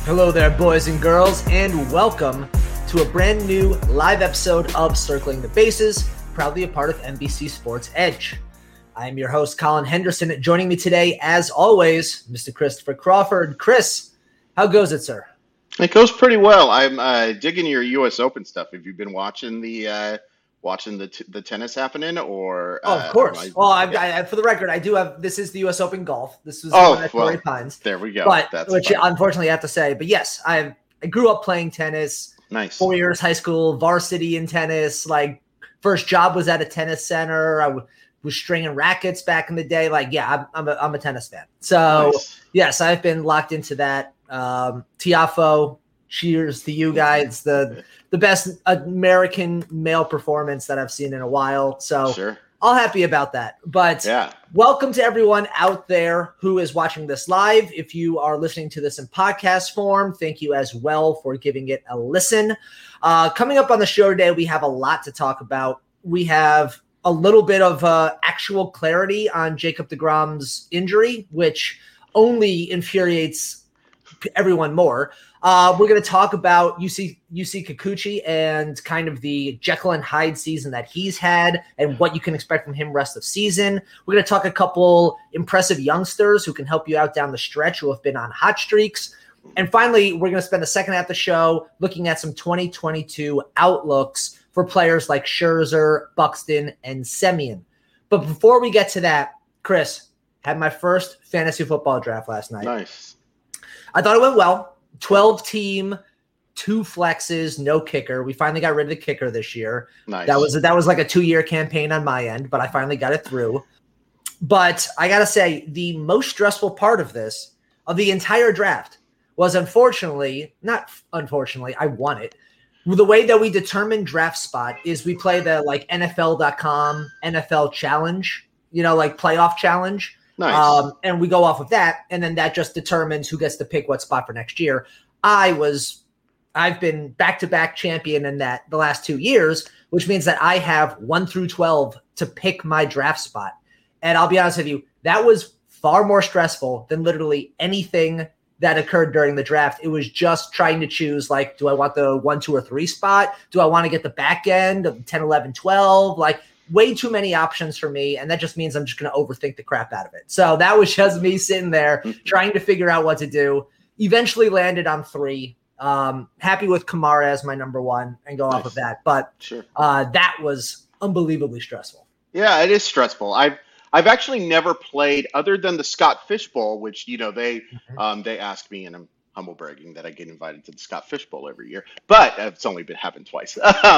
Hello there, boys and girls, and welcome to a brand new live episode of Circling the Bases, proudly a part of NBC Sports Edge. I am your host, Colin Henderson. Joining me today, as always, Mr. Christopher Crawford. Chris, how goes it, sir? It goes pretty well. I'm digging your U.S. Open stuff. Have you been watching the tennis happening, or? Of course. I, for the record, I do have. This is the U.S. Open golf. This was the one at Torrey Pines. There we go. Which unfortunately I have to say, but yes, I grew up playing tennis. Nice. 4 years high school, varsity in tennis. Like first job was at a tennis center. I was stringing rackets back in the day. Like, yeah, I'm a tennis fan. So nice. Yes, I've been locked into that. Tiafoe, cheers to you guys. The best American male performance that I've seen in a while. So sure. All happy about that. But Welcome to everyone out there who is watching this live. If you are listening to this in podcast form, thank you as well for giving it a listen. Coming up on the show today, we have a lot to talk about. We have a little bit of actual clarity on Jacob deGrom's injury, which only infuriates everyone more. We're going to talk about UC Kikuchi and kind of the Jekyll and Hyde season that he's had and what you can expect from him rest of season. We're going to talk a couple impressive youngsters who can help you out down the stretch who have been on hot streaks. And finally, we're going to spend the second half of the show looking at some 2022 outlooks for players like Scherzer, Buxton, and Semien. But before we get to that, Chris, had my first fantasy football draft last night. Nice. I thought it went well. 12 team, 2 flexes, no kicker. We finally got rid of the kicker this year. Nice. That was like a 2-year campaign on my end, but I finally got it through. But I got to say, the most stressful part of the entire draft was I won it. The way that we determine draft spot is we play the like NFL.com NFL challenge, like playoff challenge. Nice. And we go off of that, and then that just determines who gets to pick what spot for next year. I've been back-to-back champion in that the last 2 years, which means that I have 1 through 12 to pick my draft spot. And I'll be honest with you, that was far more stressful than literally anything that occurred during the draft. It was just trying to choose, like, do I want the 1, 2, or 3 spot? Do I want to get the back end of 10, 11, 12? Like, way too many options for me, and that just means I'm just going to overthink the crap out of it. So that was just me sitting there trying to figure out what to do. Eventually landed on 3. Happy with Kamara as my number 1 and go off of that. But sure. That was unbelievably stressful. Yeah, it is stressful. I've actually never played other than the Scott Fish Bowl, which they asked me, and I'm humble bragging that I get invited to the Scott Fish Bowl every year, but it's only happened twice.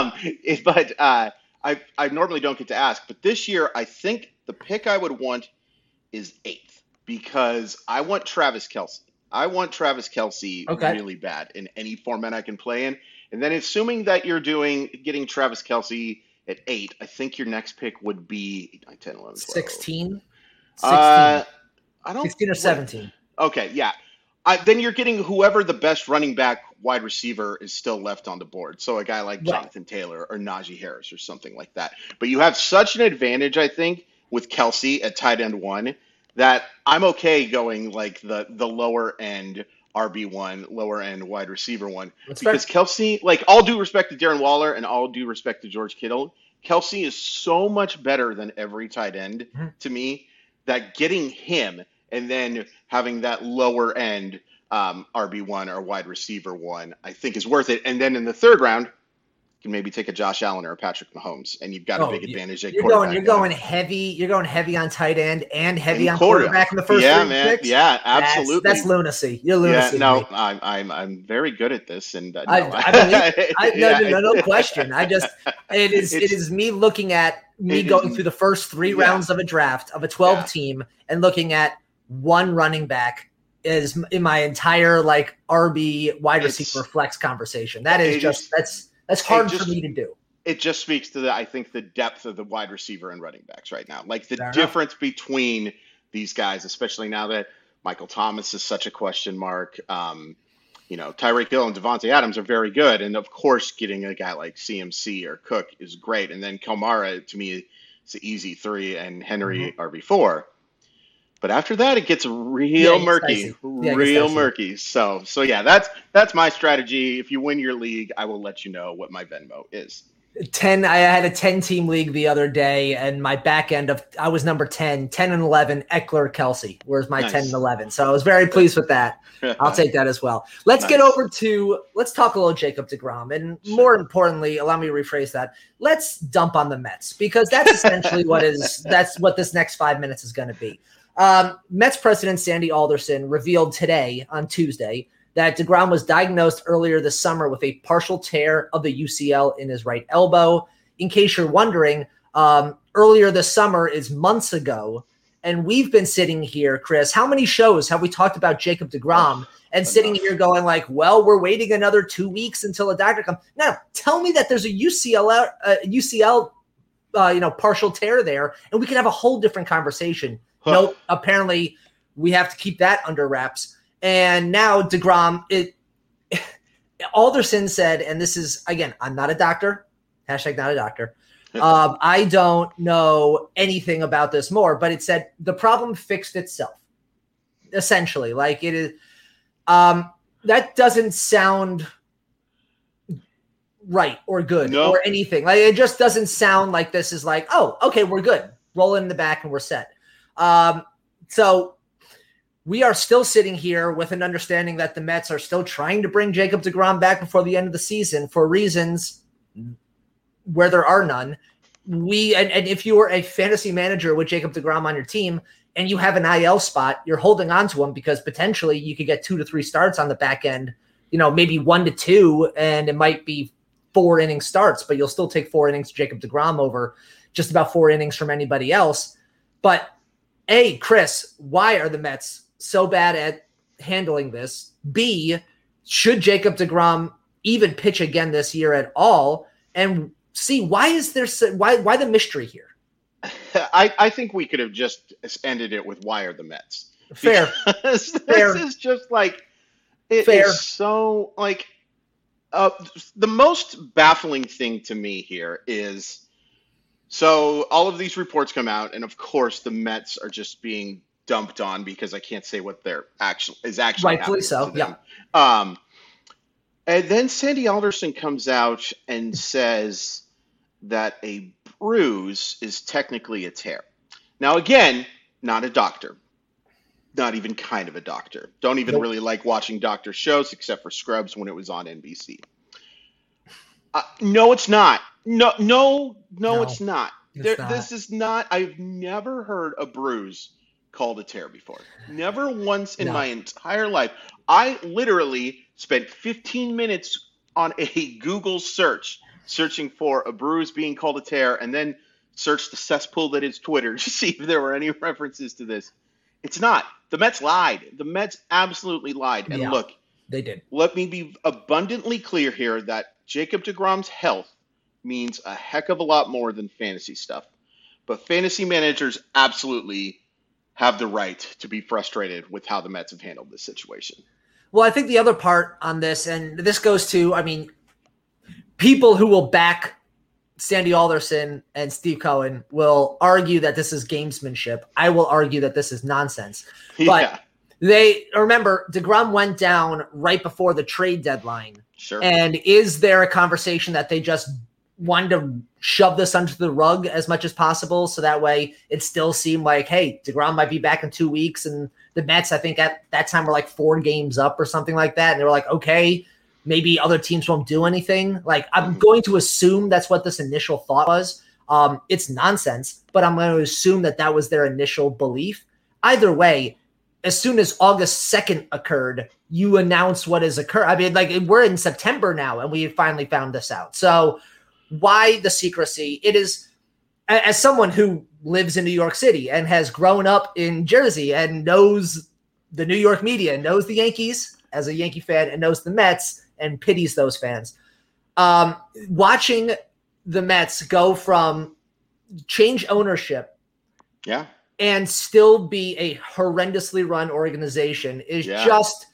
I normally don't get to ask, but this year I think the pick I would want is 8th because I want Travis Kelce. I want Travis Kelce really bad in any format I can play in. And then assuming that you're getting Travis Kelce at 8, I think your next pick would be 9, 10, 11, 12. 16? 16 or 17. Okay, yeah. Then you're getting whoever the best running back wide receiver is still left on the board. So a guy like Jonathan Taylor or Najee Harris or something like that. But you have such an advantage, I think, with Kelce at tight end 1 that I'm okay going like the lower end RB1, lower end wide receiver 1. That's because fair. Kelce, like all due respect to Darren Waller and all due respect to George Kittle, Kelce is so much better than every tight end to me that getting him and then having that lower end RB1 or wide receiver 1, I think is worth it. And then in the 3rd round, you can maybe take a Josh Allen or a Patrick Mahomes, and you've got a big advantage at quarterback. You're going heavy on tight end and heavy on quarterback in the first 3 picks. Yeah, absolutely. That's lunacy. You're lunacy. Yeah, no, I'm very good at this, and no. No question. It is me looking at going through the first 3 rounds of a draft of a 12 team and looking at 1 running back is in my entire like RB wide receiver flex conversation. That is that's hard for me to do. It just speaks to I think the depth of the wide receiver and running backs right now. Like the Fair difference between these guys, especially now that Michael Thomas is such a question mark. Tyreek Hill and Devontae Adams are very good. And of course, getting a guy like CMC or Cook is great. And then Kamara, to me, is the easy 3 and Henry RB4. But after that, it gets real murky, real murky. So yeah, that's my strategy. If you win your league, I will let you know what my Venmo is. 10. I had a 10-team league the other day, and my back end I was number 10 and 11, Eckler, Kelsey, where's my 10 and 11. So I was very pleased with that. I'll take that as well. Let's get over to, let's talk a little Jacob deGrom. And more importantly, allow me to rephrase that. Let's dump on the Mets, because that's essentially that's what this next 5 minutes is going to be. Mets president Sandy Alderson revealed today on Tuesday that deGrom was diagnosed earlier this summer with a partial tear of the UCL in his right elbow. In case you're wondering, earlier this summer is months ago, and we've been sitting here, Chris, how many shows have we talked about Jacob deGrom and sitting here going like, well, we're waiting another 2 weeks until a doctor comes. Now, tell me that there's a UCL partial tear there, and we can have a whole different conversation. Nope, apparently we have to keep that under wraps. And now deGrom, Alderson said, and this is, again, I'm not a doctor, hashtag not a doctor. I don't know anything about this more, but it said the problem fixed itself, essentially. Like it is, that doesn't sound right or good or anything. Like it just doesn't sound like this is like, oh, okay, we're good. Roll it in the back and we're set. So we are still sitting here with an understanding that the Mets are still trying to bring Jacob deGrom back before the end of the season for reasons where there are none. And if you were a fantasy manager with Jacob deGrom on your team and you have an IL spot, you're holding on to him because potentially you could get 2 to 3 starts on the back end, maybe 1 to 2, and it might be 4 inning starts, but you'll still take 4 innings Jacob deGrom over just about 4 innings from anybody else. But A, Chris, why are the Mets so bad at handling this? B, should Jacob deGrom even pitch again this year at all? And C, why is there why the mystery here? I think we could have just ended it with why are the Mets? Fair. This is just like it is so like the most baffling thing to me here is, so all of these reports come out, and of course the Mets are just being dumped on because I can't say what they're actually rightfully so. Yeah. And then Sandy Alderson comes out and says that a bruise is technically a tear. Now, again, not a doctor, not even kind of a doctor. Don't even really like watching doctor shows except for Scrubs when it was on NBC. No, it's not. No, it's not. This is not. I've never heard a bruise called a tear before. Never once in my entire life. I literally spent 15 minutes on a Google searching for a bruise being called a tear, and then searched the cesspool that is Twitter to see if there were any references to this. It's not. The Mets lied. The Mets absolutely lied. And look, they did. Let me be abundantly clear here that Jacob deGrom's health means a heck of a lot more than fantasy stuff. But fantasy managers absolutely have the right to be frustrated with how the Mets have handled this situation. Well, I think the other part on this, and this goes to, people who will back Sandy Alderson and Steve Cohen will argue that this is gamesmanship. I will argue that this is nonsense. But remember, deGrom went down right before the trade deadline. Sure. And is there a conversation that they just wanted to shove this under the rug as much as possible so that way it still seemed like, hey, deGrom might be back in 2 weeks, and the Mets, I think at that time, were like 4 games up or something like that, and they were like, okay, maybe other teams won't do anything. Like, I'm going to assume that's what this initial thought was. It's nonsense, but I'm going to assume that was their initial belief. Either way, as soon as August 2nd occurred, you announce what has occurred. We're in September now, and we finally found this out. So why the secrecy? It is, as someone who lives in New York City and has grown up in Jersey and knows the New York media, knows the Yankees as a Yankee fan, and knows the Mets and pities those fans. Watching the Mets go from change ownership and still be a horrendously run organization is just,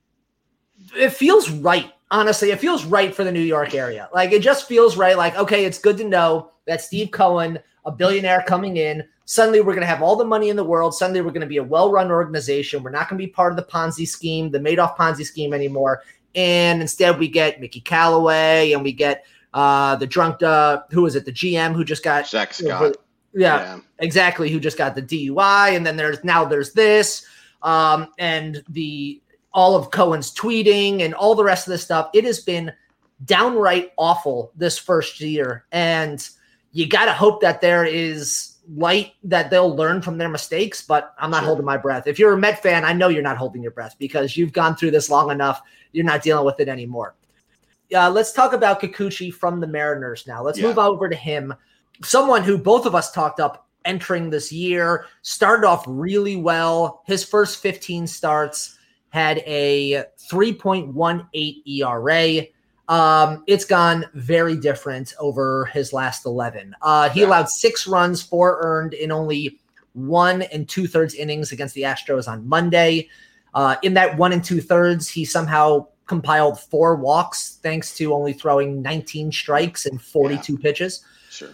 it feels right. Honestly, it feels right for the New York area. Like, it just feels right. Like, okay, it's good to know that Steve Cohen, a billionaire coming in. Suddenly we're going to have all the money in the world. Suddenly we're going to be a well-run organization. We're not going to be part of the Ponzi scheme, the Madoff Ponzi scheme anymore. And instead we get Mickey Callaway and we get the drunk, who is it? The GM who just got Zach Scott. Yeah, exactly. Who just got the DUI. And then there's this, and all of Cohen's tweeting and all the rest of this stuff. It has been downright awful this first year. And you got to hope that there is light, that they'll learn from their mistakes, but I'm not holding my breath. If you're a Met fan, I know you're not holding your breath because you've gone through this long enough. You're not dealing with it anymore. Let's talk about Kikuchi from the Mariners now. Let's move over to him. Someone who both of us talked up entering this year, started off really well. His first 15 starts had a 3.18 ERA. It's gone very different over his last 11. He allowed 6 runs, 4 earned in only 1 2/3 innings against the Astros on Monday. In that 1 2/3, he somehow compiled 4 walks thanks to only throwing 19 strikes and 42 pitches. Sure.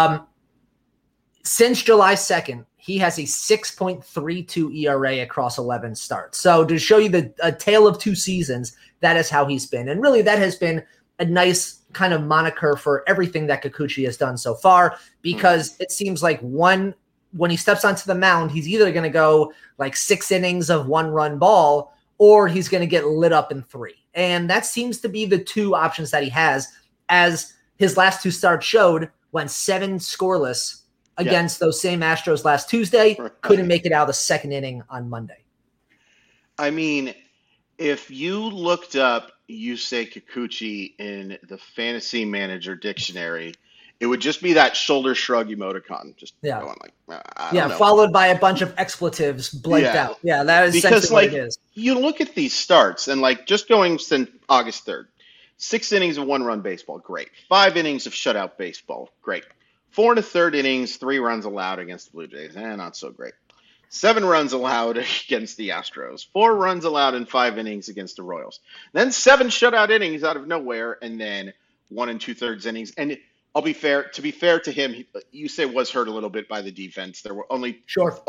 Since July 2nd, he has a 6.32 ERA across 11 starts. So to show you a tale of 2 seasons, that is how he's been. And really that has been a nice kind of moniker for everything that Kikuchi has done so far, because it seems like when he steps onto the mound, he's either going to go like 6 innings of 1-run ball, or he's going to get lit up in 3. And that seems to be the 2 options that he has, as his last 2 starts showed. Went 7 scoreless against those same Astros last Tuesday. Couldn't make it out of the 2nd inning on Monday. I mean, if you looked up Yusei Kikuchi in the Fantasy Manager dictionary, it would just be that shoulder shrug emoticon. Just going like, I don't know. Followed by a bunch of expletives blanked out. Yeah, that is because what it is. You look at these starts and just going since August 3rd. 6 innings of 1-run baseball, great. 5 innings of shutout baseball, great. 4 1/3 innings, 3 runs allowed against the Blue Jays, not so great. 7 runs allowed against the Astros. 4 runs allowed in 5 innings against the Royals. Then 7 shutout innings out of nowhere, and then 1 2/3 innings. And I'll be fair. To be fair to him, Yusei was hurt a little bit by the defense. There were only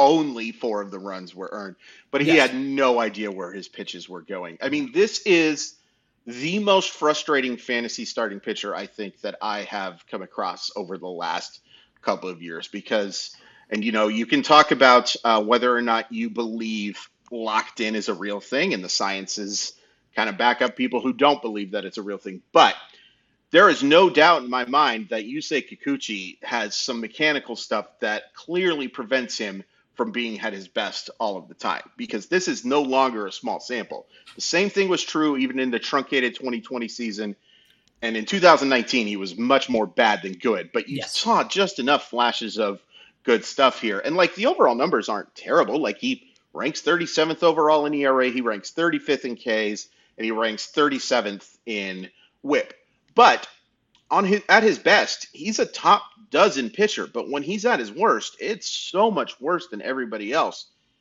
4 of the runs were earned, but he had no idea where his pitches were going. I mean, this is the most frustrating fantasy starting pitcher I think that I have come across over the last couple of years, because, and you can talk about whether or not you believe locked in is a real thing, and the sciences kind of back up people who don't believe that it's a real thing. But there is no doubt in my mind that Yusei Kikuchi has some mechanical stuff that clearly prevents him from being at his best all of the time, because this is no longer a small sample. The same thing was true even in the truncated 2020 season. And in 2019, he was much more bad than good, but you saw just enough flashes of good stuff here. And the overall numbers aren't terrible. He ranks 37th overall in ERA. He ranks 35th in Ks, and he ranks 37th in WHIP. But at his best, he's a top dozen pitcher, but when he's at his worst, it's so much worse than everybody else.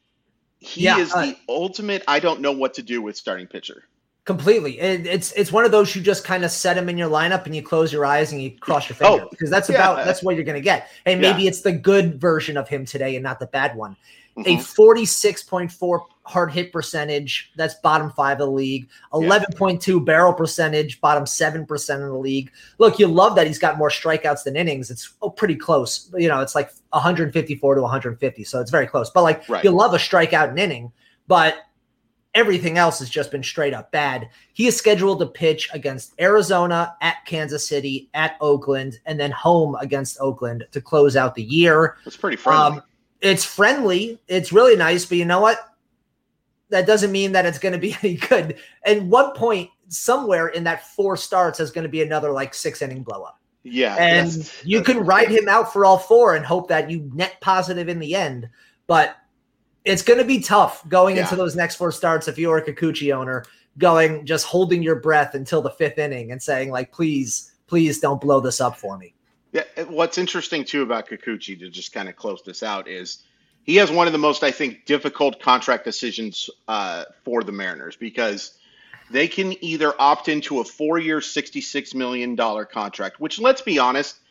He is the ultimate I don't know what to do with starting pitcher. Completely. It's one of those, you just kind of set him in your lineup and you close your eyes and you cross your fingers, because that's what you're going to get. And maybe it's the good version of him today and not the bad one. A 46.4 hard hit percentage, that's bottom 5 of the league. 11.2 barrel percentage, bottom 7% of the league. Look, you love that he's got more strikeouts than innings. It's pretty close. It's like 154 to 150, so it's very close. But you love a strikeout an inning, but everything else has just been straight up bad. He is scheduled to pitch against Arizona, at Kansas City, at Oakland, and then home against Oakland to close out the year. That's pretty friendly. It's friendly. It's really nice, but you know what? That doesn't mean that it's going to be any good. And one point somewhere in that 4 starts is going to be another 6-inning blow up. Yeah. And you can ride him out for all 4 and hope that you net positive in the end. But it's going to be tough going into those next 4 starts if you're a Kikuchi owner, just holding your breath until the 5th inning and saying please don't blow this up for me. Yeah, what's interesting too about Kikuchi, to just kind of close this out, is he has one of the most, I think, difficult contract decisions for the Mariners, because they can either opt into a 4-year, $66 million contract, which, let's be honest,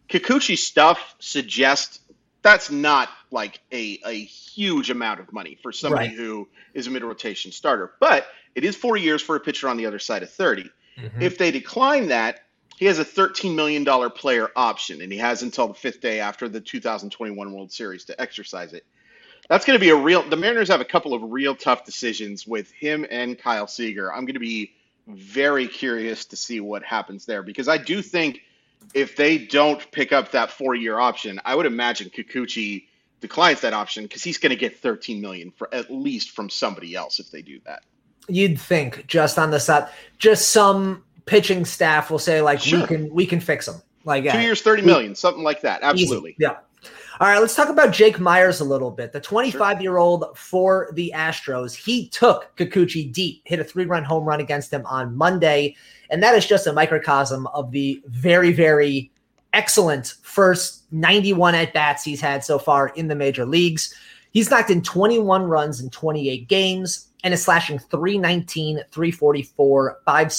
Kikuchi stuff suggests that's not like a huge amount of money for somebody who is a mid-rotation starter. But it is 4 years for a pitcher on the other side of 30. Mm-hmm. If they decline that, he has a $13 million player option, and he has until the 5th day after the 2021 World Series to exercise it. That's going to be the Mariners have a couple of real tough decisions with him and Kyle Seager. I'm going to be very curious to see what happens there, because I do think if they don't pick up that 4-year option, I would imagine Kikuchi declines that option because he's going to get $13 million for at least from somebody else if they do that. You'd think just on the side, just some pitching staff will say like, sure, we can fix him. Like 2 years, $30 million, something like that. Absolutely. Easy. Yeah. All right, let's talk about Jake Meyers a little bit. The 25-year-old for the Astros, he took Kikuchi deep, hit a 3-run home run against him on Monday, and that is just a microcosm of the very, very excellent first 91 at-bats he's had so far in the major leagues. He's knocked in 21 runs in 28 games and is slashing .319, .344,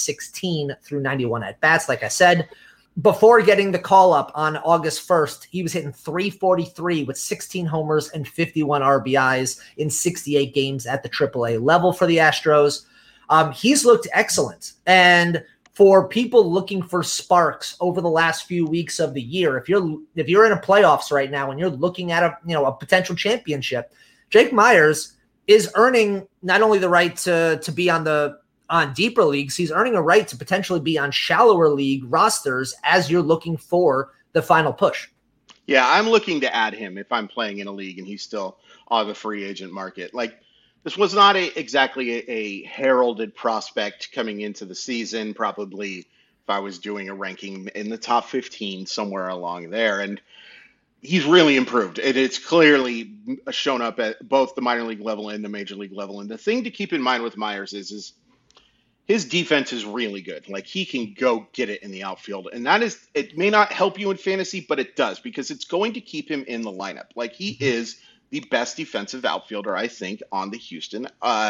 .516 through 91 at-bats, like I said. Before getting the call up on August 1st, he was hitting .343 with 16 homers and 51 RBIs in 68 games at the AAA level for the Astros. He's looked excellent. And for people looking for sparks over the last few weeks of the year, if you're in a playoffs right now and you're looking at a potential championship, Jake Meyers is earning not only the right to be on deeper leagues, he's earning a right to potentially be on shallower league rosters as you're looking for the final push. Yeah, I'm looking to add him if I'm playing in a league and he's still on the free agent market. Like, this was not exactly a heralded prospect coming into the season. Probably if I was doing a ranking in the top 15, somewhere along there. And he's really improved. It's clearly shown up at both the minor league level and the major league level. And the thing to keep in mind with Meyers is his defense is really good. Like, he can go get it in the outfield. And it may not help you in fantasy, but it does, because it's going to keep him in the lineup. Like, he is the best defensive outfielder, I think, on the Houston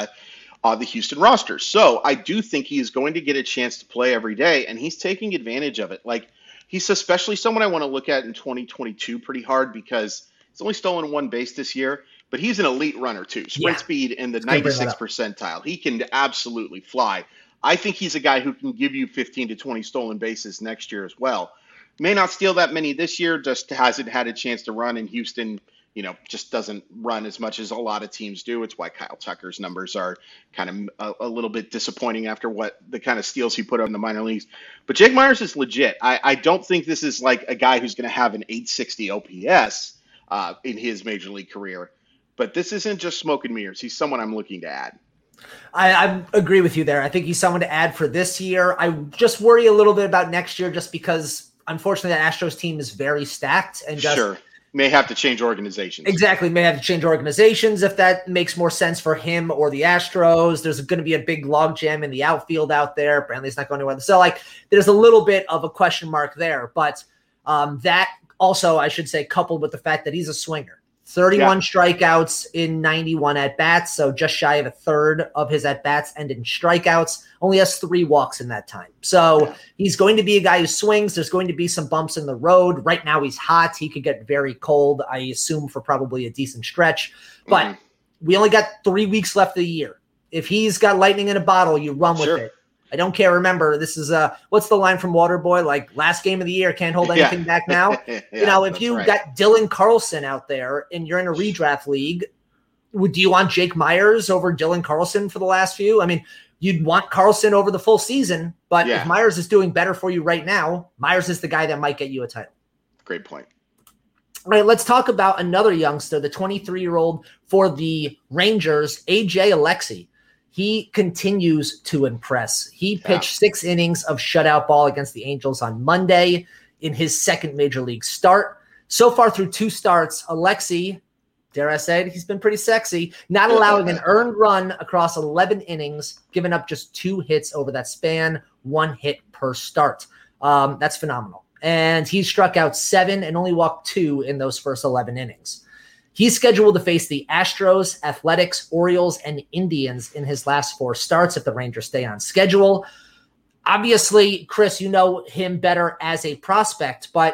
roster. So I do think he is going to get a chance to play every day, and he's taking advantage of it. Like, he's especially someone I want to look at in 2022 pretty hard, because he's only stolen one base this year, but he's an elite runner too. Sprint speed in the 96th percentile. He can absolutely fly. I think he's a guy who can give you 15 to 20 stolen bases next year as well. May not steal that many this year, just hasn't had a chance to run in Houston. Just doesn't run as much as a lot of teams do. It's why Kyle Tucker's numbers are kind of a little bit disappointing after what the kind of steals he put up in the minor leagues. But Jake Meyers is legit. I don't think this is like a guy who's going to have an 860 OPS in his major league career. But this isn't just smoke and mirrors. He's someone I'm looking to add. I agree with you there. I think he's someone to add for this year. I just worry a little bit about next year, just because, unfortunately, the Astros team is very stacked and just may have to change organizations. Exactly. May have to change organizations if that makes more sense for him or the Astros. There's going to be a big logjam in the outfield out there. Brantley's not going anywhere. So, there's a little bit of a question mark there. But that also, I should say, coupled with the fact that he's a swinger. 31 strikeouts in 91 at-bats, so just shy of a third of his at-bats and in strikeouts. Only has 3 walks in that time. So he's going to be a guy who swings. There's going to be some bumps in the road. Right now he's hot. He could get very cold, I assume, for probably a decent stretch. But we only got 3 weeks left of the year. If he's got lightning in a bottle, you run with it. I don't care. Remember, this is what's the line from Waterboy? Like, last game of the year, can't hold anything back now. If you got Dylan Carlson out there and you're in a redraft league, do you want Jake Meyers over Dylan Carlson for the last few? I mean, you'd want Carlson over the full season, but if Meyers is doing better for you right now, Meyers is the guy that might get you a title. Great point. All right, let's talk about another youngster, the 23-year-old for the Rangers, AJ Alexy. He continues to impress. He pitched 6 innings of shutout ball against the Angels on Monday in his second major league start. So far through 2 starts, Alexy, dare I say it, he's been pretty sexy, not allowing an earned run across 11 innings, giving up just 2 hits over that span, 1 hit per start. That's phenomenal. And he struck out 7 and only walked 2 in those first 11 innings. He's scheduled to face the Astros, Athletics, Orioles, and Indians in his last 4 starts if the Rangers stay on schedule. Obviously, Chris, you know him better as a prospect, but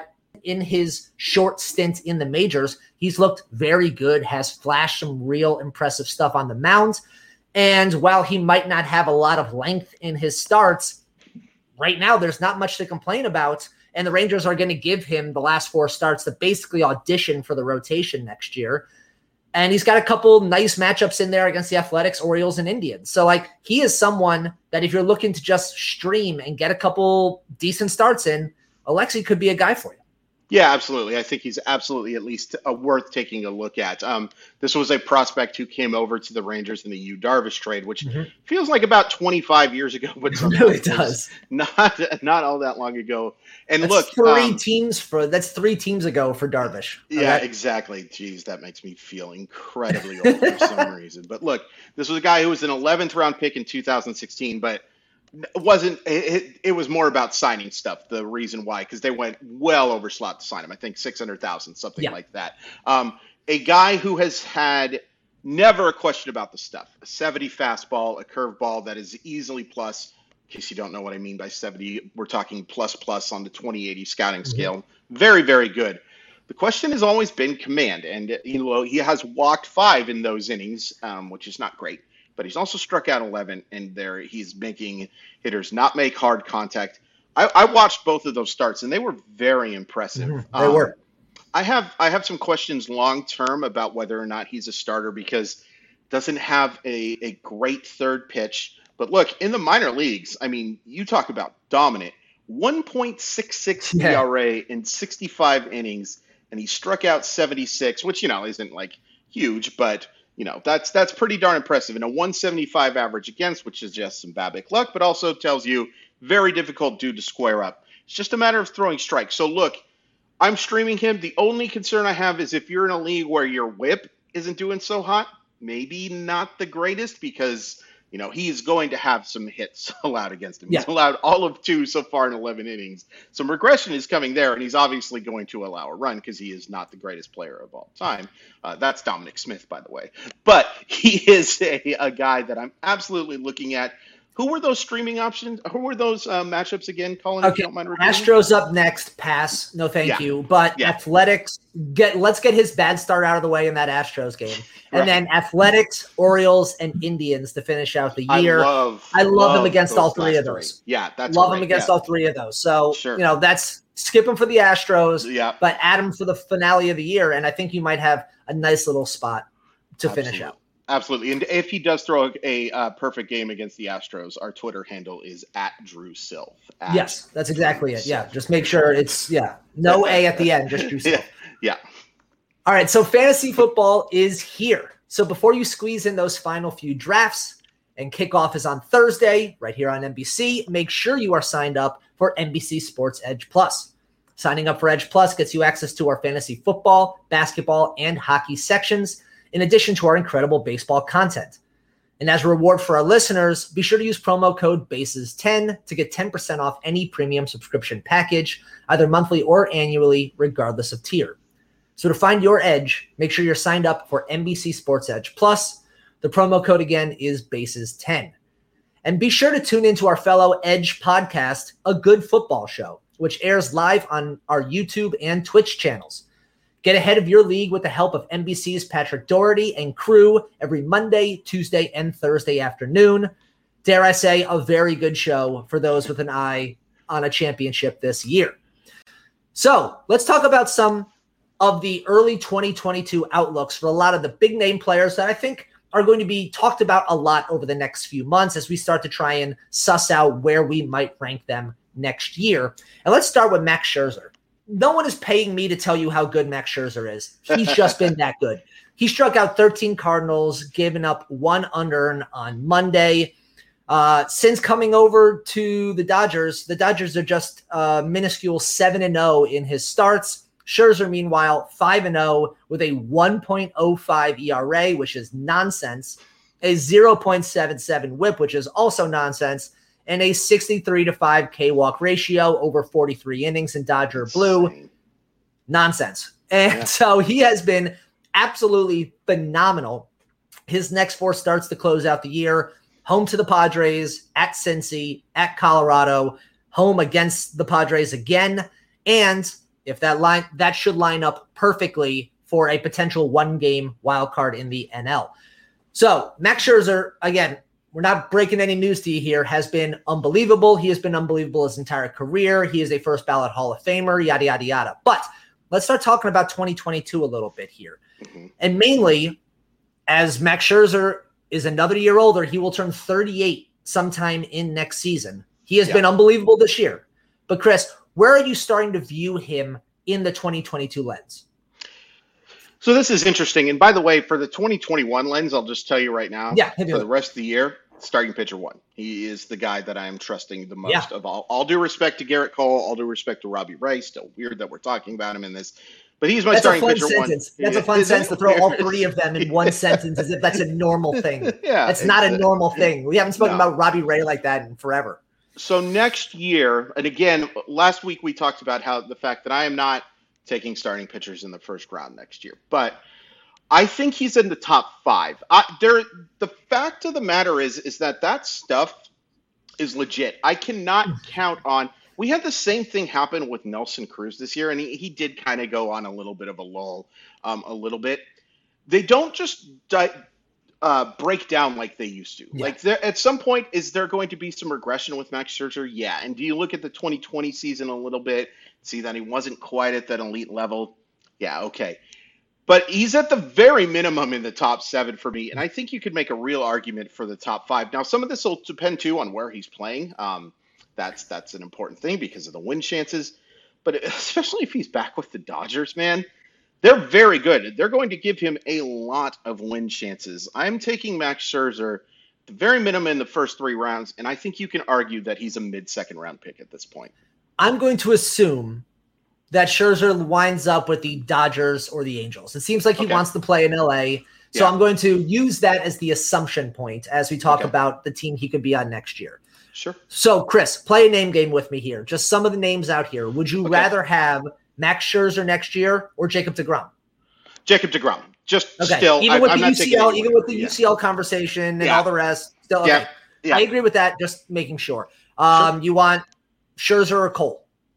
in his short stint in the majors, he's looked very good, has flashed some real impressive stuff on the mound. And while he might not have a lot of length in his starts, right now there's not much to complain about. And the Rangers are going to give him the last 4 starts to basically audition for the rotation next year. And he's got a couple nice matchups in there against the Athletics, Orioles, and Indians. So, he is someone that if you're looking to just stream and get a couple decent starts in, Alexei could be a guy for you. Yeah, absolutely. I think he's absolutely at least worth taking a look at. This was a prospect who came over to the Rangers in the Yu Darvish trade, which feels like about 25 years ago, but it really does. Not all that long ago. And that's look, that's 3 teams ago for Darvish. Yeah, exactly. Jeez, that makes me feel incredibly old for some reason. But look, this was a guy who was an 11th round pick in 2016, but it was more about signing stuff. The reason why, because they went well over slot to sign him. I think 600,000, something like that. A guy who has had never a question about the stuff. A 70 fastball, a curveball that is easily plus. In case you don't know what I mean by 70, we're talking plus on the 2080 scouting scale. Very, very good. The question has always been command, and he has walked 5 in those innings, which is not great. But he's also struck out 11, and there he's making hitters not make hard contact. I watched both of those starts, and they were very impressive. They were. I have some questions long term about whether or not he's a starter because doesn't have a great third pitch. But look, in the minor leagues, I mean, you talk about dominant. 1.66 ERA in 65 innings, and he struck out 76, which isn't huge, but. That's pretty darn impressive. And a 175 average against, which is just some Babic luck, but also tells you very difficult dude to square up. It's just a matter of throwing strikes. So look, I'm streaming him. The only concern I have is if you're in a league where your whip isn't doing so hot, maybe not the greatest because, he's going to have some hits allowed against him. He's allowed all of 2 so far in 11 innings. Some regression is coming there, and he's obviously going to allow a run because he is not the greatest player of all time. That's Dominic Smith, by the way. But he is a guy that I'm absolutely looking at. Who were those streaming options? Who were those matchups again, Colin? Okay, Astros up next. Pass. No, thank you. But Athletics, let's get his bad start out of the way in that Astros game. And then Athletics, Orioles, and Indians to finish out the year. I love him against all 3 of those. Yeah, that's love him against all 3 of those. So, that's skip him for the Astros, but add him for the finale of the year. And I think you might have a nice little spot to finish out. Absolutely. And if he does throw a perfect game against the Astros, our Twitter handle is @DrewSilf. Yes, that's exactly it. Yeah. Just make sure it's, no A at the end, just Drew Silf. Yeah. All right. So fantasy football is here. So before you squeeze in those final few drafts, and kickoff is on Thursday right here on NBC, make sure you are signed up for NBC Sports Edge Plus. Signing up for Edge Plus gets you access to our fantasy football, basketball, and hockey sections, in addition to our incredible baseball content. And as a reward for our listeners, be sure to use promo code BASES10 to get 10% off any premium subscription package, either monthly or annually, regardless of tier. So to find your edge, make sure you're signed up for NBC Sports Edge Plus. The promo code again is BASES10. And be sure to tune into our fellow Edge podcast, A Good Football Show, which airs live on our YouTube and Twitch channels. Get ahead of your league with the help of NBC's Patrick Doherty and crew every Monday, Tuesday, and Thursday afternoon. Dare I say, a very good show for those with an eye on a championship this year. So let's talk about some of the early 2022 outlooks for a lot of the big name players that I think are going to be talked about a lot over the next few months as we start to try and suss out where we might rank them next year. And let's start with Max Scherzer. No one is paying me to tell you how good Max Scherzer is. He's just been that good. He struck out 13 Cardinals, giving up 1 unearned on Monday. Since coming over to the Dodgers are just minuscule 7-0 in his starts. Scherzer, meanwhile, 5-0 with a 1.05 ERA, which is nonsense, a 0.77 WHIP, which is also nonsense, and a 63-5 K-walk ratio over 43 innings in Dodger blue. Nonsense. And so he has been absolutely phenomenal. His next 4 starts to close out the year: home to the Padres, at Cincy, at Colorado, home against the Padres again, and if that should line up perfectly for a potential 1-game wild card in the NL. So Max Scherzer, again, we're not breaking any news to you here, has been unbelievable. He has been unbelievable his entire career. He is a first ballot Hall of Famer, yada, yada, yada. But let's start talking about 2022 a little bit here. Mm-hmm. And mainly, as Max Scherzer is another year older, he will turn 38 sometime in next season. He has been unbelievable this year. But Chris, where are you starting to view him in the 2022 lens? So this is interesting. And by the way, for the 2021 lens, I'll just tell you right now, for the rest of the year, starting pitcher 1. He is the guy that I am trusting the most of all. All due respect to Garrett Cole, all due respect to Robbie Ray. Still weird that we're talking about him in this. But he's my starting pitcher 1. That's a fun sentence to throw all 3 of them in one sentence as if that's a normal thing. That's not a normal thing. We haven't spoken about Robbie Ray like that in forever. So next year, and again, last week we talked about how the fact that I am not taking starting pitchers in the first round next year. But I think he's in the top 5. The fact of the matter is that stuff is legit. I cannot count on – we had the same thing happen with Nelson Cruz this year, and he did kind of go on a little bit of a lull a little bit. They don't just break down like they used to. Yeah. Like at some point, is there going to be some regression with Max Scherzer? Yeah. And do you look at the 2020 season a little bit, see that he wasn't quite at that elite level? Yeah, okay. But he's at the very minimum in the top 7 for me, and I think you could make a real argument for the top 5. Now, some of this will depend, too, on where he's playing. That's an important thing because of the win chances. But especially if he's back with the Dodgers, man, they're very good. They're going to give him a lot of win chances. I'm taking Max Scherzer the very minimum in the first 3 rounds, and I think you can argue that he's a mid-second round pick at this point. I'm going to assume that Scherzer winds up with the Dodgers or the Angels. It seems like he wants to play in LA. So I'm going to use that as the assumption point as we talk about the team he could be on next year. Sure. So, Chris, play a name game with me here. Just some of the names out here. Would you rather have Max Scherzer next year or Jacob deGrom? Jacob deGrom. Still, even with the UCL conversation and all the rest. Still, okay. I agree with that. Just making sure. You want Scherzer or Cole?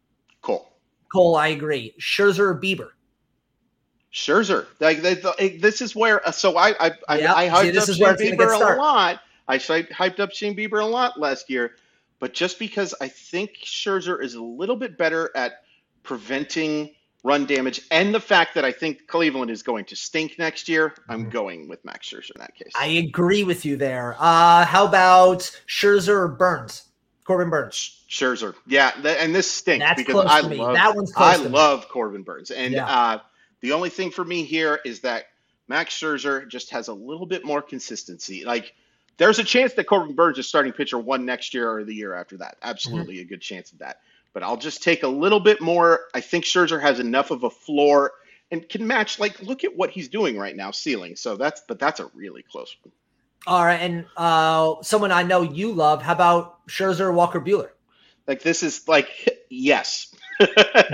Cole, I agree. Scherzer or Bieber? Scherzer. This is where. So I hyped up Shane Bieber a lot. I hyped up Shane Bieber a lot last year, but just because I think Scherzer is a little bit better at preventing run damage, and the fact that I think Cleveland is going to stink next year, I'm going with Max Scherzer in that case. I agree with you there. How about Scherzer or Burns? Corbin Burns. Scherzer. Yeah, and this stinks. That's because close to me. That one's close to me. I love Corbin Burns. And the only thing for me here is that Max Scherzer just has a little bit more consistency. Like, there's a chance that Corbin Burns is starting pitcher 1 next year or the year after that. Absolutely a good chance of that. But I'll just take a little bit more. I think Scherzer has enough of a floor and can match. Like, look at what he's doing right now, ceiling. So that's a really close one. All right, and someone I know you love. How about Scherzer or Walker Buehler? Like, this is like, yes. Can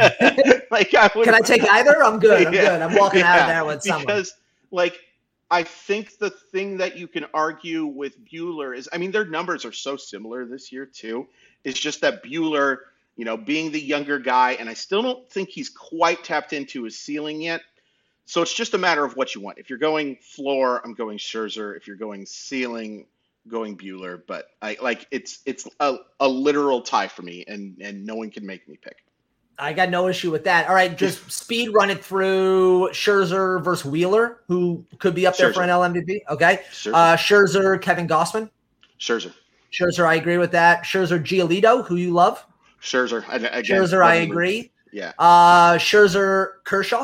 I take either? I'm good. I'm walking out of there with someone. Because, like, I think the thing that you can argue with Buehler is, I mean, their numbers are so similar this year too. It's just that Buehler, being the younger guy, and I still don't think he's quite tapped into his ceiling yet. So it's just a matter of what you want. If you're going floor, I'm going Scherzer. If you're going ceiling, going Buehler. But it's a literal tie for me, and no one can make me pick. I got no issue with that. All right, just speed run it through Scherzer versus Wheeler, who could be up there for an LMVP. Okay. Scherzer, Kevin Gausman. Scherzer, I agree with that. Scherzer, Giolito, who you love. Scherzer. Scherzer, I agree. Yeah. Scherzer, Kershaw.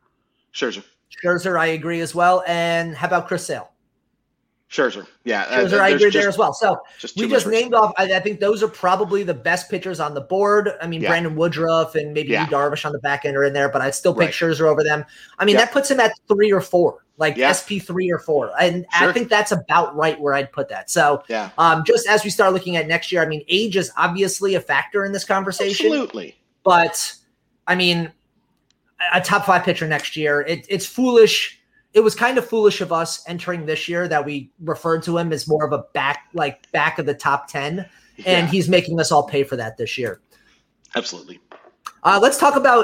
Scherzer, I agree as well. And how about Chris Sale? Scherzer, yeah. Scherzer, I agree there as well. So we just named off, I think those are probably the best pitchers on the board. I mean, Brandon Woodruff and maybe Darvish on the back end are in there, but I'd still pick Scherzer over them. I mean, that puts him at 3 or 4, SP 3 or 4. And I think that's about right where I'd put that. So just as we start looking at next year, I mean, age is obviously a factor in this conversation. Absolutely. But, I mean, a top 5 pitcher next year, it's foolish. It was kind of foolish of us entering this year that we referred to him as more of a back of the top 10, and he's making us all pay for that this year. Absolutely. Let's talk about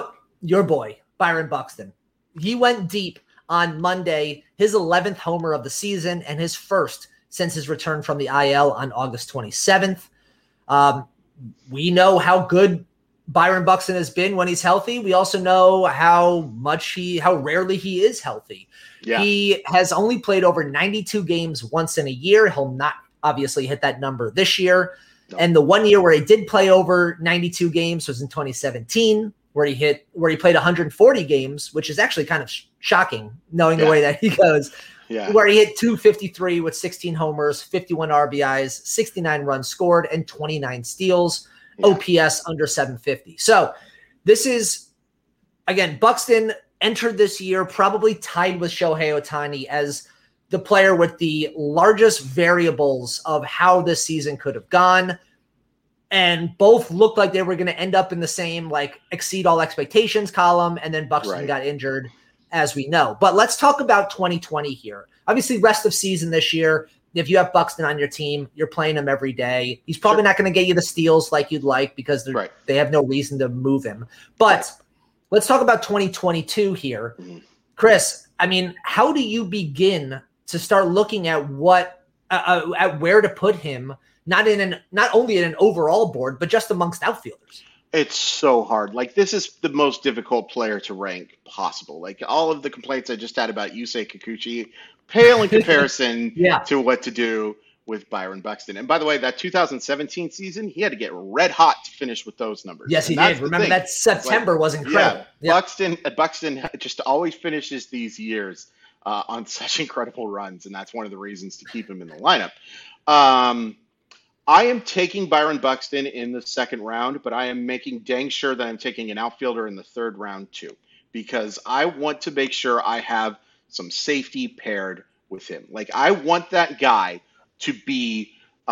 your boy, Byron Buxton. He went deep on Monday, his 11th homer of the season and his first since his return from the IL on August 27th. We know how good Byron Buxton has been when he's healthy. We also know how rarely he is healthy. Yeah. He has only played over 92 games once in a year. He'll not obviously hit that number this year. No. And the 1 year where he did play over 92 games was in 2017, where he played 140 games, which is actually kind of shocking knowing the way that he goes. Yeah. Where he hit 253 with 16 homers, 51 RBIs, 69 runs scored, and 29 steals. Yeah. OPS under 750. So this is, again, Buxton entered this year probably tied with Shohei Ohtani as the player with the largest variables of how this season could have gone. And both looked like they were going to end up in the same, like, exceed all expectations column. And then Buxton got injured, as we know. But let's talk about 2020 here. Obviously, rest of season this year. If you have Buxton on your team, you're playing him every day. He's probably not going to get you the steals like you'd like because they have no reason to move him. But let's talk about 2022 here. Chris, I mean, how do you begin to start looking at at where to put him, not only in an overall board, but just amongst outfielders? It's so hard. Like, this is the most difficult player to rank possible. Like, all of the complaints I just had about Yusei Kikuchi pale in comparison to what to do with Byron Buxton. And by the way, that 2017 season, he had to get red hot to finish with those numbers. Yes, he did. Remember that September was incredible. Yeah. Buxton just always finishes these years on such incredible runs, and that's one of the reasons to keep him in the lineup. I am taking Byron Buxton in the second round, but I am making dang sure that I'm taking an outfielder in the third round too, because I want to make sure I have some safety paired with him. Like, I want that guy to be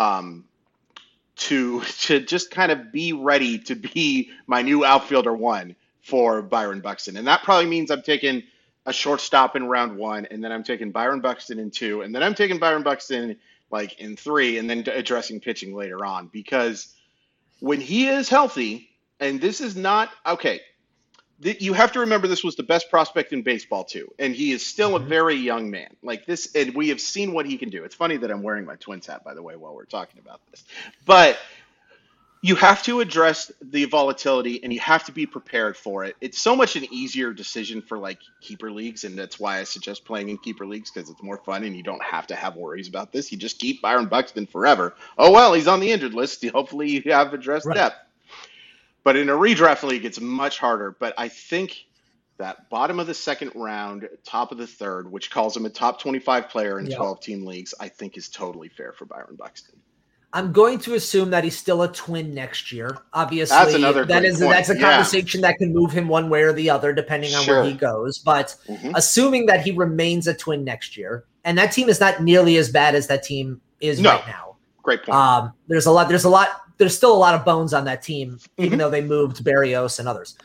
to just kind of be ready to be my new outfielder one for Byron Buxton. And that probably means I'm taking a shortstop in round one, and then I'm taking Byron Buxton in two, and then I'm taking Byron Buxton like in three, and then addressing pitching later on. Because when he is healthy, and this is not okay, you have to remember this was the best prospect in baseball too, and he is still a very young man. Like this, and we have seen what he can do. It's funny that I'm wearing my Twins hat, by the way, while we're talking about this. But you have to address the volatility, and you have to be prepared for it. It's so much an easier decision for like keeper leagues, and that's why I suggest playing in keeper leagues, because it's more fun and you don't have to have worries about this. You just keep Byron Buxton forever. Oh, well, he's on the injured list. Hopefully you have addressed depth. But in a redraft league, it's much harder. But I think that bottom of the second round, top of the third, which calls him a top 25 player in 12-team leagues, I think is totally fair for Byron Buxton. I'm going to assume that he's still a Twin next year. Obviously, that's another that's a conversation that can move him one way or the other, depending on where he goes. But assuming that he remains a Twin next year, and that team is not nearly as bad as that team is right now. Great point. There's still a lot of bones on that team, even though they moved Berrios and others.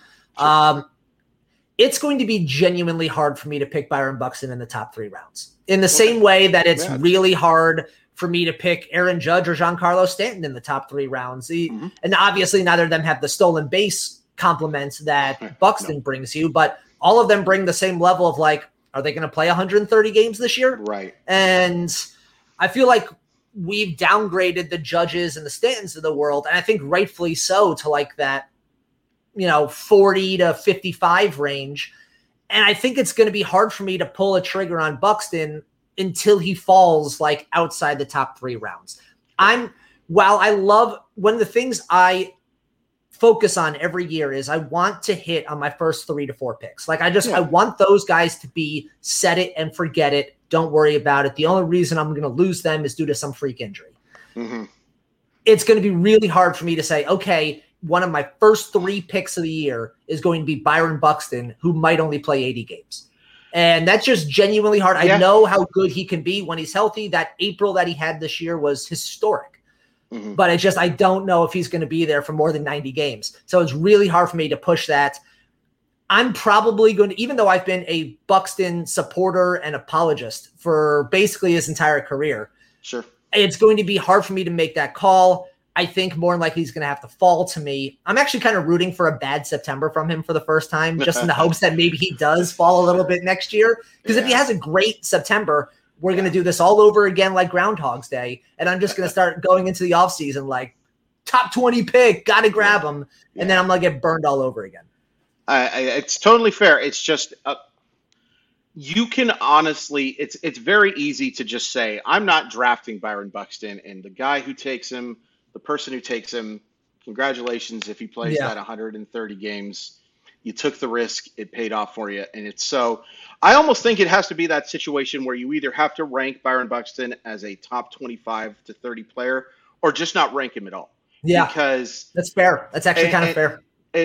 It's going to be genuinely hard for me to pick Byron Buxton in the top 3 rounds. In the same way that it's really hard for me to pick Aaron Judge or Giancarlo Stanton in the top 3 rounds. And obviously neither of them have the stolen base compliments that Buxton brings you, but all of them bring the same level of like, are they going to play 130 games this year? Right. And I feel like we've downgraded the Judges and the Stantons of the world, and I think rightfully so, to like that, 40 to 55 range. And I think it's going to be hard for me to pull a trigger on Buxton until he falls like outside the top 3 rounds. While I love, one of the things I focus on every year is I want to hit on my first 3 to 4 picks. Like I want those guys to be set it and forget it. Don't worry about it. The only reason I'm going to lose them is due to some freak injury. It's going to be really hard for me to say, okay, one of my first 3 picks of the year is going to be Byron Buxton, who might only play 80 games. And that's just genuinely hard. I know how good he can be when he's healthy. That April that he had this year was historic. But I don't know if he's going to be there for more than 90 games. So it's really hard for me to push that. I'm probably going to, even though I've been a Buxton supporter and apologist for basically his entire career, it's going to be hard for me to make that call. I think more than likely he's going to have to fall to me. I'm actually kind of rooting for a bad September from him for the first time, just in the hopes that maybe he does fall a little bit next year. Because if he has a great September, we're going to do this all over again like Groundhog's Day. And I'm just going to start going into the offseason like top 20 pick, got to grab him. And then I'm going to get burned all over again. It's totally fair. It's just you can honestly, it's very easy to just say, I'm not drafting Byron Buxton, and the guy who takes him, the person who takes him, congratulations if he plays that 130 games. You took the risk, it paid off for you. And it's so, I almost think it has to be that situation where you either have to rank Byron Buxton as a top 25 to 30 player or just not rank him at all. Yeah, because that's fair. That's actually kind of fair.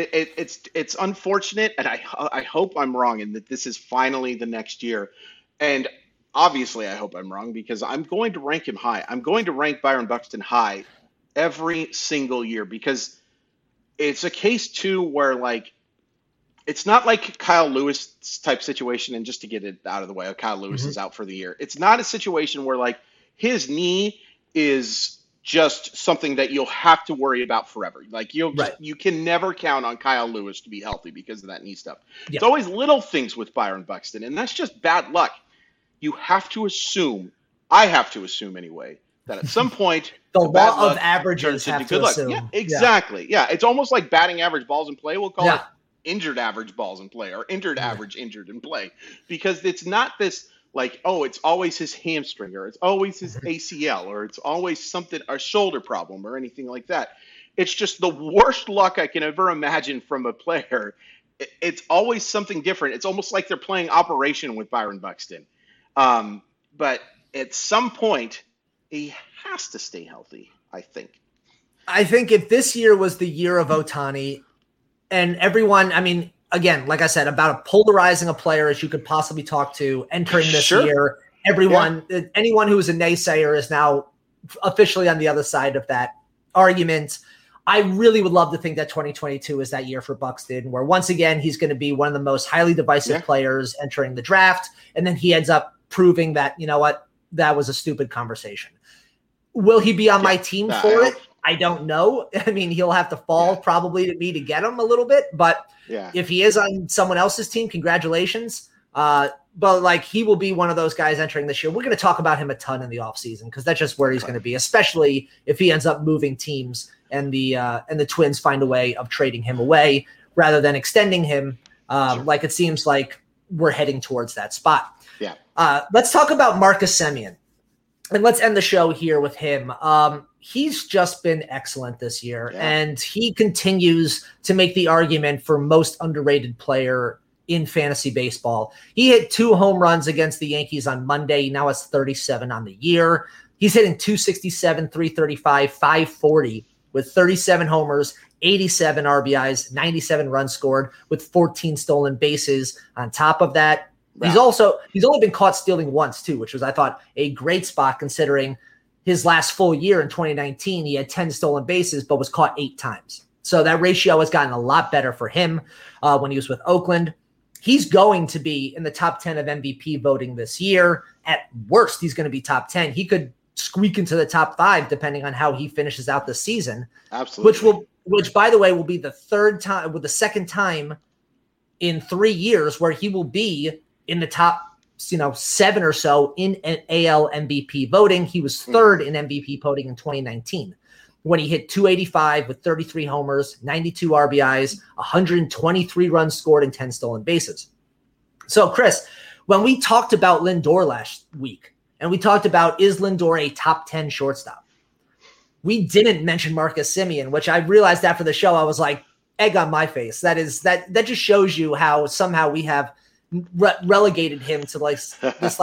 It's unfortunate, and I hope I'm wrong, and that this is finally the next year. And obviously, I hope I'm wrong because I'm going to rank him high. I'm going to rank Byron Buxton high every single year because it's a case too where like it's not like Kyle Lewis type situation. And just to get it out of the way, Kyle Lewis is out for the year. It's not a situation where like his knee is just something that you'll have to worry about forever. Like you can never count on Kyle Lewis to be healthy because of that knee stuff. Yeah. It's always little things with Byron Buxton, and that's just bad luck. You have to assume, I have to assume anyway, that at some point the law of averages have to assume. Yeah, exactly. Yeah, it's almost like batting average balls in play. We'll call it injured average balls in play or injured average injured in play because it's not this like, oh, it's always his hamstring or it's always his ACL or it's always something, a shoulder problem or anything like that. It's just the worst luck I can ever imagine from a player. It's always something different. It's almost like they're playing Operation with Byron Buxton. But at some point, he has to stay healthy, I think. I think if this year was the year of Ohtani and everyone, I mean, again, like I said, about a polarizing a player as you could possibly talk to entering this year, everyone, anyone who is a naysayer is now officially on the other side of that argument. I really would love to think that 2022 is that year for Buxton, where once again, he's going to be one of the most highly divisive players entering the draft. And then he ends up proving that, you know what, that was a stupid conversation. Will he be on my team for it? I don't know. I mean, he'll have to fall probably to me to get him a little bit, but if he is on someone else's team, congratulations. But like he will be one of those guys entering this year. We're going to talk about him a ton in the offseason because that's just where he's going to be, especially if he ends up moving teams and the Twins find a way of trading him away rather than extending him. Like it seems like we're heading towards that spot. Yeah. Let's talk about Marcus Semien. And let's end the show here with him. He's just been excellent this year, and he continues to make the argument for most underrated player in fantasy baseball. He hit 2 home runs against the Yankees on Monday. Now it's 37 on the year. He's hitting 267, 335, 540 with 37 homers, 87 RBIs, 97 runs scored with 14 stolen bases. On top of that, he's only been caught stealing once too, which was, I thought, a great spot considering his last full year in 2019, he had 10 stolen bases, but was caught 8 times. So that ratio has gotten a lot better for him when he was with Oakland. He's going to be in the top 10 of MVP voting this year. At worst, he's going to be top 10. He could squeak into the top 5 depending on how he finishes out the season. Absolutely. Which by the way, will be the second time in 3 years where he will be in the top 7 or so in AL MVP voting. He was 3rd in MVP voting in 2019 when he hit 285 with 33 homers, 92 RBIs, 123 runs scored, and 10 stolen bases. So, Chris, when we talked about Lindor last week, and we talked about is Lindor a top 10 shortstop, we didn't mention Marcus Semien, which I realized after the show, I was like, egg on my face. That just shows you how somehow we have relegated him to like this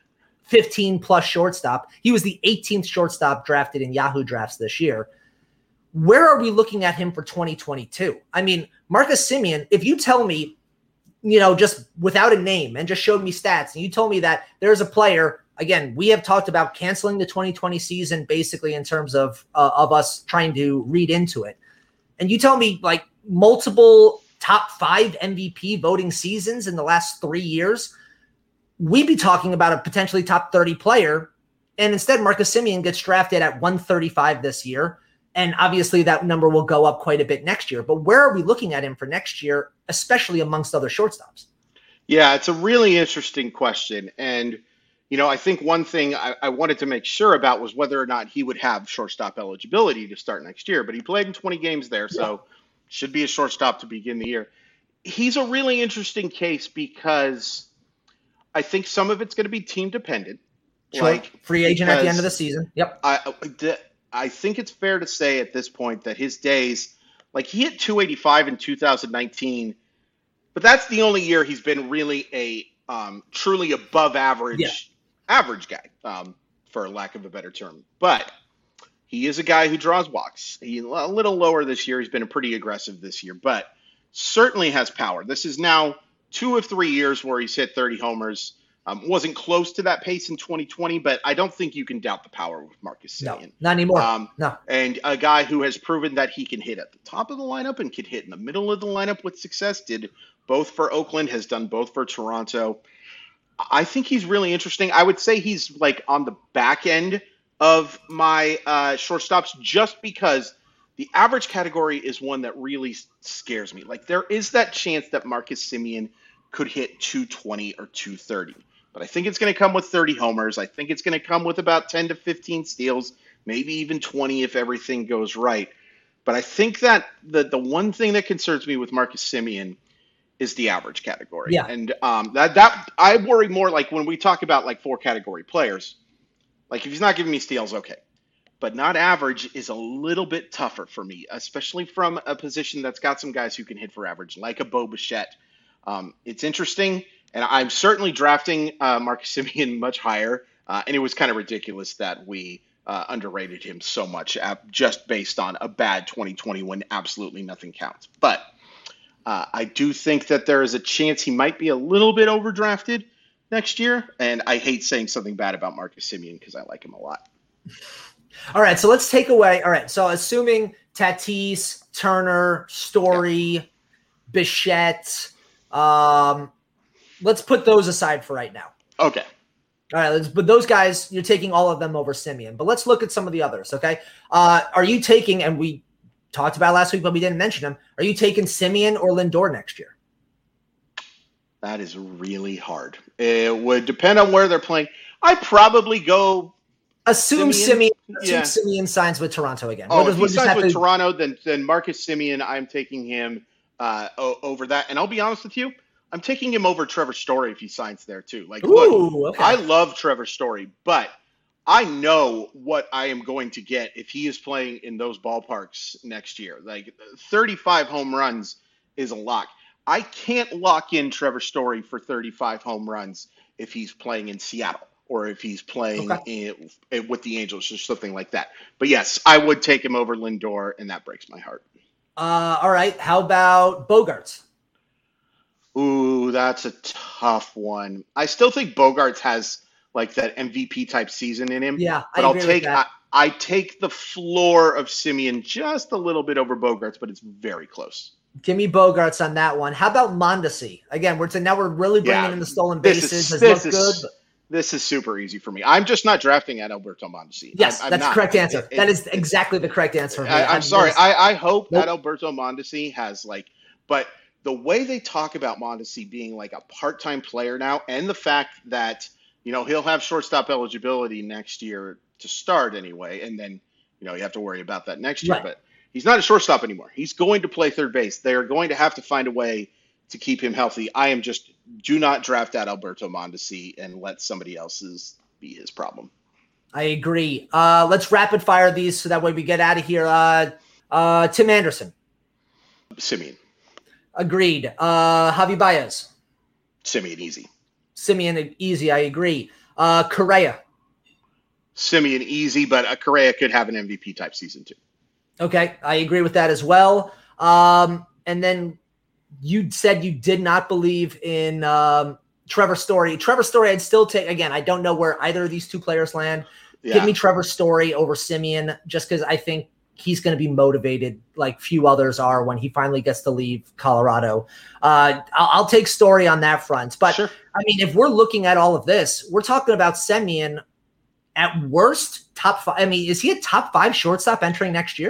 15 plus shortstop. He was the 18th shortstop drafted in Yahoo drafts this year. Where are we looking at him for 2022? I mean, Marcus Semien, if you tell me, just without a name and just showed me stats and you told me that there's a player, again, we have talked about canceling the 2020 season basically in terms of us trying to read into it. And you tell me like multiple top 5 MVP voting seasons in the last 3 years, we'd be talking about a potentially top 30 player. And instead, Marcus Semien gets drafted at 135 this year. And obviously that number will go up quite a bit next year. But where are we looking at him for next year, especially amongst other shortstops? Yeah, it's a really interesting question. And, I think one thing I wanted to make sure about was whether or not he would have shortstop eligibility to start next year. But he played in 20 games there, so should be a shortstop to begin the year. He's a really interesting case because I think some of it's going to be team dependent. Sure. Like free agent at the end of the season. Yep. I think it's fair to say at this point that his days, like he hit 285 in 2019, but that's the only year he's been really a truly above average guy, for lack of a better term. But he is a guy who draws walks. He's a little lower this year. He's been pretty aggressive this year, but certainly has power. This is now 2 of 3 years where he's hit 30 homers. Wasn't close to that pace in 2020, but I don't think you can doubt the power with Marcus Semien. No, not anymore. No. And a guy who has proven that he can hit at the top of the lineup and can hit in the middle of the lineup with success. Did both for Oakland, has done both for Toronto. I think he's really interesting. I would say he's like on the back end of my shortstops just because the average category is one that really scares me. Like there is that chance that Marcus Semien could hit 220 or 230. But I think it's going to come with 30 homers. I think it's going to come with about 10 to 15 steals, maybe even 20 if everything goes right. But I think that the one thing that concerns me with Marcus Semien is the average category. Yeah. And that I worry more like when we talk about like 4 category players, like if he's not giving me steals, okay. But not average is a little bit tougher for me, especially from a position that's got some guys who can hit for average, like a Bo Bichette. It's interesting. And I'm certainly drafting Marcus Semien much higher. And it was kind of ridiculous that we underrated him so much just based on a bad 2020 when absolutely nothing counts. But I do think that there is a chance he might be a little bit overdrafted next year. And I hate saying something bad about Marcus Semien because I like him a lot. All right, so let's take away. All right, so assuming Tatis, Turner, Story, Bichette, let's put those aside for right now. Okay. All right, but those guys, you're taking all of them over Semien. But let's look at some of the others, okay? Are you taking, and we talked about last week, but we didn't mention them, are you taking Semien or Lindor next year? That is really hard. It would depend on where they're playing. I'd probably go Assume Semien signs with Toronto again. If he signs with Toronto, then Marcus Semien, I'm taking him over that. And I'll be honest with you, I'm taking him over Trevor Story if he signs there too. Like, look, I love Trevor Story, but I know what I am going to get if he is playing in those ballparks next year. Like 35 home runs is a lock. I can't lock in Trevor Story for 35 home runs if he's playing in Seattle or if he's playing with the Angels or something like that. But yes, I would take him over Lindor, and that breaks my heart. All right. How about Bogaerts? Ooh, that's a tough one. I still think Bogaerts has like that MVP type season in him. Yeah, but I take the floor of Semien just a little bit over Bogaerts, but it's very close. Give me Bogaerts on that one. How about Mondesi? Again, now we're really bringing in the stolen bases. This is super easy for me. I'm just not drafting Adalberto Mondesi. Yes, that's the correct answer. That is exactly the correct answer. I'm sorry. I hope Adalberto Mondesi has but the way they talk about Mondesi being like a part-time player now, and the fact that, he'll have shortstop eligibility next year to start anyway. And then, you have to worry about that next year, right. But he's not a shortstop anymore. He's going to play third base. They are going to have to find a way to keep him healthy. Do not draft Adalberto Mondesi and let somebody else's be his problem. I agree. Let's rapid fire these so that way we get out of here. Tim Anderson. Semien. Agreed. Javi Baez. Semien easy. Semien easy. I agree. Correa. Semien easy, but Correa could have an MVP type season too. Okay, I agree with that as well. And then you said you did not believe in Trevor Story. Trevor Story, I'd still take. Again, I don't know where either of these two players land. Yeah. Give me Trevor Story over Semien, just because I think he's going to be motivated like few others are when he finally gets to leave Colorado. I'll take Story on that front. But, sure. I mean, if we're looking at all of this, we're talking about Semien at worst top 5. I mean, is he a top 5 shortstop entering next year?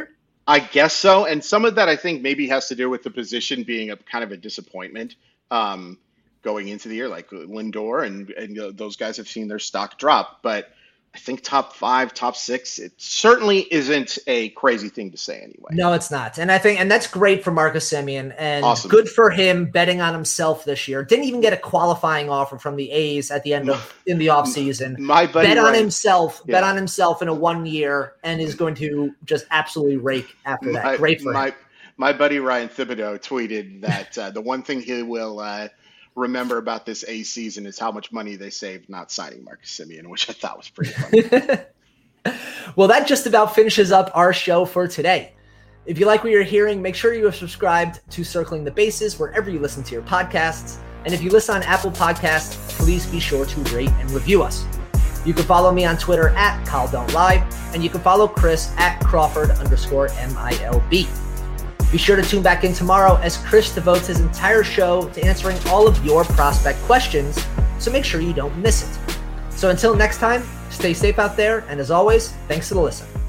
I guess so. And some of that I think maybe has to do with the position being a kind of a disappointment going into the year, like Lindor and those guys have seen their stock drop. But I think top 5, top 6, it certainly isn't a crazy thing to say anyway. No, it's not. And I think, and that's great for Marcus Semien, and awesome. Good for him betting on himself this year. Didn't even get a qualifying offer from the A's at the end of in the offseason. My buddy bet on himself in a 1 year, and is going to just absolutely rake after that. Great for him. My buddy Ryan Thibodeau tweeted that the one thing he will remember about this A season is how much money they saved not signing Marcus Semien, which I thought was pretty funny. Well, that just about finishes up our show for today. If you like what you're hearing, make sure you are subscribed to Circling the Bases wherever you listen to your podcasts. And if you listen on Apple Podcasts, please be sure to rate and review us. You can follow me on Twitter at KyleDon'tLie, and you can follow Chris at Crawford_MILB. Be sure to tune back in tomorrow as Chris devotes his entire show to answering all of your prospect questions, so make sure you don't miss it. So until next time, stay safe out there, and as always, thanks for the listen.